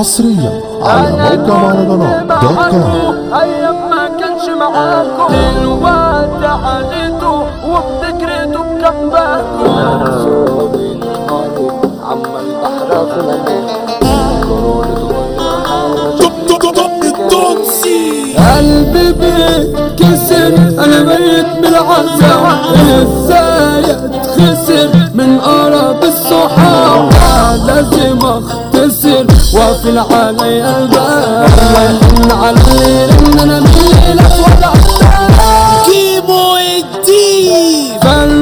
حصريا على موقع مهرجانات دوت كوم. ايام ما كانش معاكم دلوقتي عانيتوا وبذكرته بكباكم. عم البحر قلبي بيتكسر انا ميت بالعذاب. ازاي اتخسر من قرب الصحاب؟ لازم اختصر واقفل علي الباب. الله يحن على الليل ان انا ميلك ولا كيمو الدين.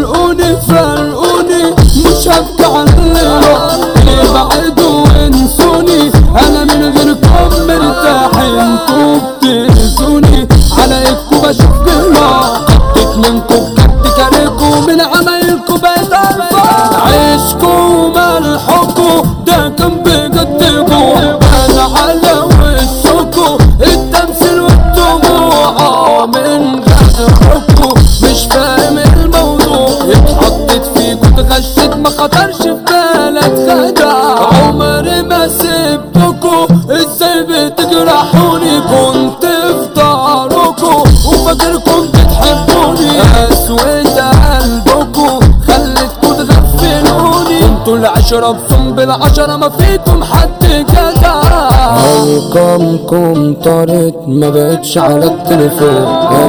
فرقوني مش هبكي على اللي بعدوا وانسوني. انا من غيركم مرتاح انتوا بتأذوني. عليكم بشوف جهنم قدك منكم بجد كارهكم من عمايلكم بقيت عارفة. عيشكم ملحكم ده كان بجدكم. انا على وشكم التمثيل والدموع من غدركم. مش فاهم الموضوع اتحطيت فيكم اتغشيت ما خطرش في بالك خدع. عمري ما سبتكم ازاي بتجرحوني. كنت في ظهركم وفاكركم بتحبوني. قسوة قلبكم خلتكم تغفلوني. انتوا العشرة بصم بالعشرة ما فيكم حد جدع. ارقامكم طارت ما بقتش على التليفون.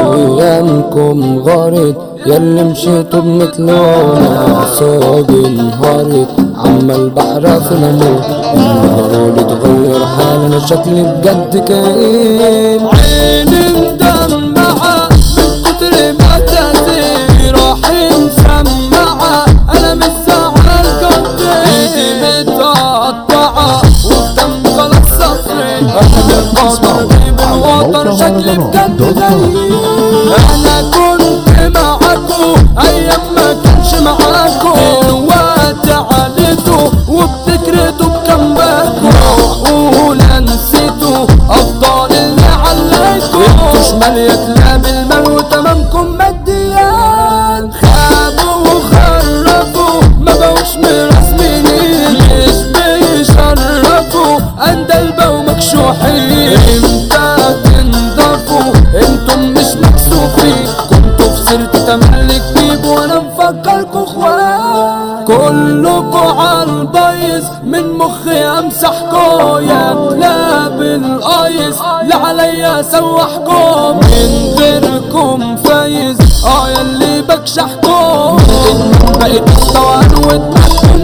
ايامكم غارت ياللي مشيتوا بمثلونا. اعصابي انهارت عم البحر في الامور. النهار اتغير حال انا شكلي بجد كئيب. عيني مدمعة من كتر ما تأذي. روحي مسمعة انا مش زعلان كنت. ايدي متقطعة والدم خلاص صفري. انا بقدر اجيب الوتر شكلي بجد غريب. انا كنت معاكو ايام ما كانش معاكو. دلوقتي عانيتوا وبتكرهتوا بكمباكو. معقولة نسيتوا افضل اللي عليكوا. انتوا شمال يا كلاب المال وتمامكم ماديات. خابوا وخرفوا ما بقوش مرسمين. مش بيشرفوا اندلبة ومكشوحين. امتى تنضفوا انتم مش مكسوفين. كنتوا في سيرتي تملك بيب وانا مفكركوا اخوات. كلكوا عالبايظ من مخي امسحكوا. يا كلاب الايس لا عليا سوحكم. من غيركم فايز ياللي بكشحكم. بقيت استوان ودماغكم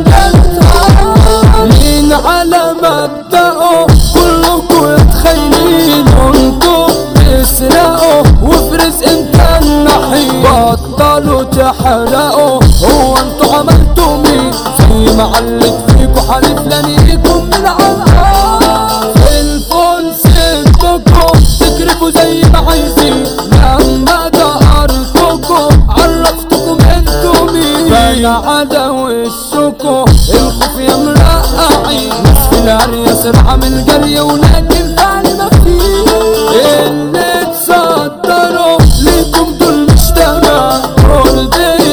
مين على مبدأه كلكوا يتخيلين. انتوا بتسرقوا وفي رزق انت النحيل. بطلوا تحرقوا هو انتوا عملتوا مين؟ في معلق فيكوا حليف لنيكم من عالقار. الفون سبتكوا تكرفوا زي ما عايزين. لما دقرتكوا عرفتكم انتوا مين. باين على وشكوا الخوف يا مرقعين. ناس في العرية سرعة من الجري ولكن تاني مفيش. اللي تصدروا ليكم دول مش تمام. دول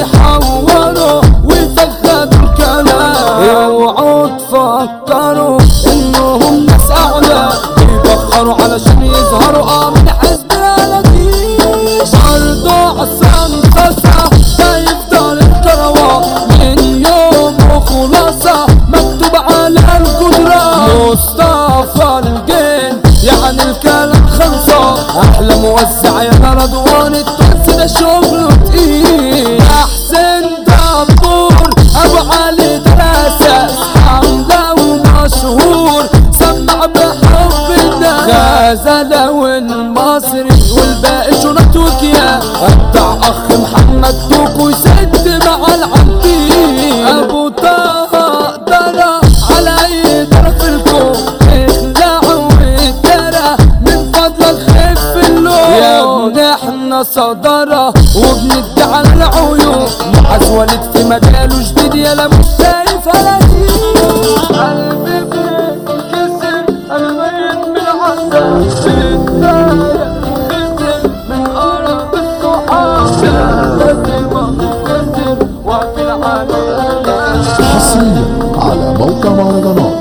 بيحوروا ويفخدوا الكلام. اوعوا تفكروا انهم ناس اعلى بيبخروا علشان يظهروا من حزب الاناديل. برضو عصام صاصة ده يفضل الكروة من يوم وخلاصة مكتوب على الجدران. مصطفى الجن يعني الكلام خلصة. احلى موزع يا رضوان التونسي ده شغله تقيل. احسن دبور ابو علي دراسة حملة ومشهور سمع بحب الناس. غزالة والمصري والباقي شنط وكيا. ابدع اخ محمد دوكو يسد مع العبدين. ابو طه قدرة على اي طرف الكون. اخلعوا الدرة من فضل الخف اللون. يا ابن احنا صدرة وبندي على العيون. معاذ ولد في مجاله جديد يالا مش شايف الاجيل. قلبي بيتكسر انا ميت بالعذاب. بتضايق خسر من قرب الصحاب. لازم اختصر واقفل على حصريا على موقع مهرجانات